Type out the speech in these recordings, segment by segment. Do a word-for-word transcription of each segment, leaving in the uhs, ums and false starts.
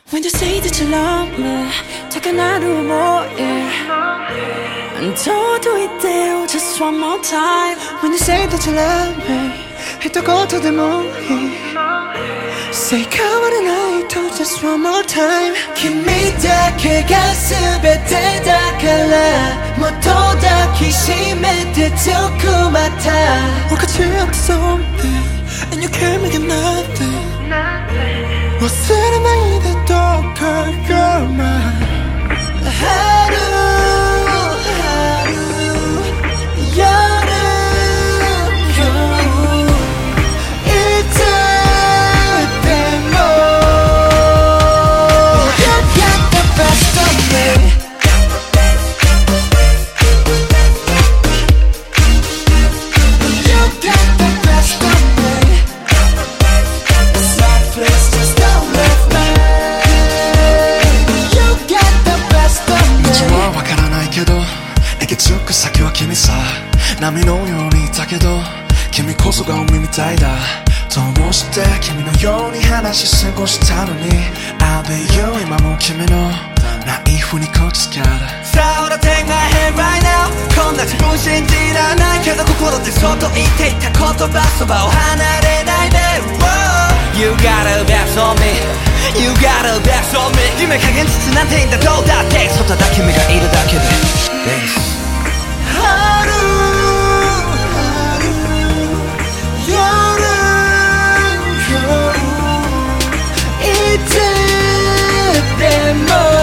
When you say that you love me, 작은 하루 뭐해 Don't do it there, just one more time. When you say that you love me, 해도 고토 돼 뭐해 Say come on tonight, just one more time. 君だけが全てだからもっと抱きしめて強くまた分かち合って something and you can't make it nothing.忘れないでどうか You're mine. 春春夜今日いつでも You got the best of me. You got the best of me. Soft please just don't leave me. You got the best of me. 道はわからないけど行き着く先は君さ波のようにいたけど君こそが海みたいだどうして君のように話し過ごしたのに I'll be you 今も君のナイフにこき使うさあほら take my hand right now こんな自分信じらないけど心でそっと言っていた言葉そばを離れないで Whoa. You got a best on me You got a best on me 夢加減つつなんていいんだどうだって外だ君がいるだけで 春春夜今日いつでも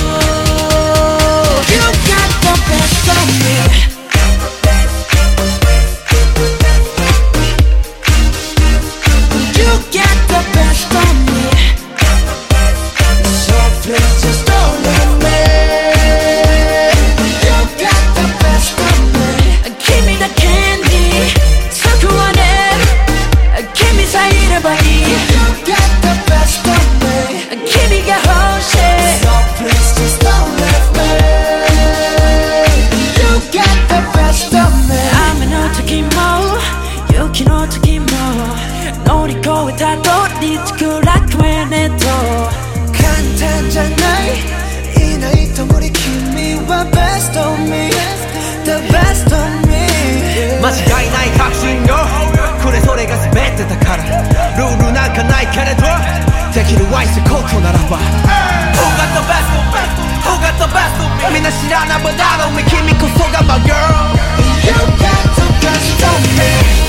乗り越えたどり着く楽園へと簡単じゃないいないと無理君は best of me The best of me 間違いない確信よこれそれが全てだからルールなんかないけれどできる愛せことならば Who got the best of me Who got the best of me みんな知らないbut I don't me 君こそが my girl You got the best of me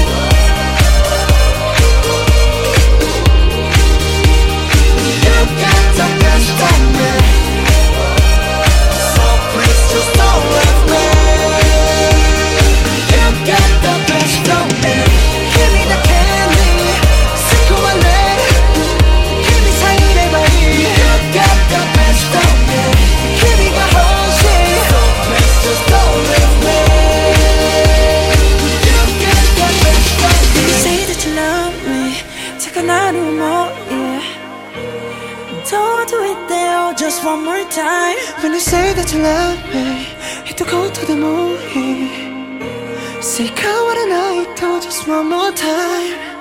Don't do it there, just one more time. When you say that you love me, 해도 고토 돼 뭐해 Say come on tonight, just one more time.